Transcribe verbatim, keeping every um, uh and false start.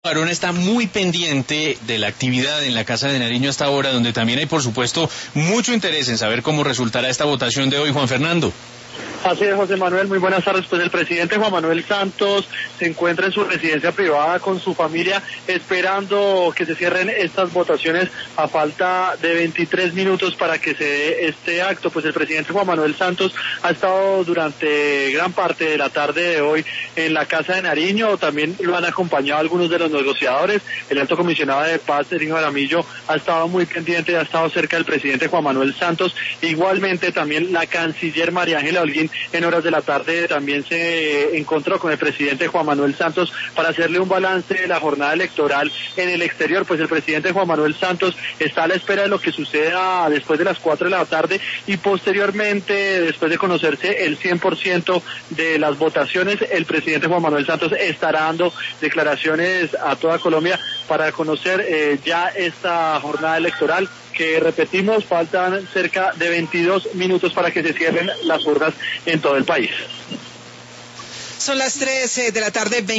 Barón está muy pendiente de la actividad en la Casa de Nariño hasta ahora, donde también hay, por supuesto, mucho interés en saber cómo resultará esta votación de hoy, Juan Fernando. Así es, José Manuel, muy buenas tardes. Pues el presidente Juan Manuel Santos se encuentra en su residencia privada con su familia esperando que se cierren estas votaciones a falta de veintitrés minutos para que se dé este acto. Pues el presidente Juan Manuel Santos ha estado durante gran parte de la tarde de hoy en la Casa de Nariño, también lo han acompañado algunos de los negociadores. El alto comisionado de paz, Sergio Jaramillo, ha estado muy pendiente, ha estado cerca del presidente Juan Manuel Santos. Igualmente también la canciller María Ángela Holguín en horas de la tarde también se encontró con el presidente Juan Manuel Santos para hacerle un balance de la jornada electoral en el exterior. Pues el presidente Juan Manuel Santos está a la espera de lo que suceda después de las cuatro de la tarde y posteriormente, después de conocerse el cien por ciento de las votaciones, el presidente Juan Manuel Santos estará dando declaraciones a toda Colombia para conocer eh, ya esta jornada electoral, que repetimos, faltan cerca de veintidós minutos para que se cierren las urnas en todo el país. Son las tres de la tarde.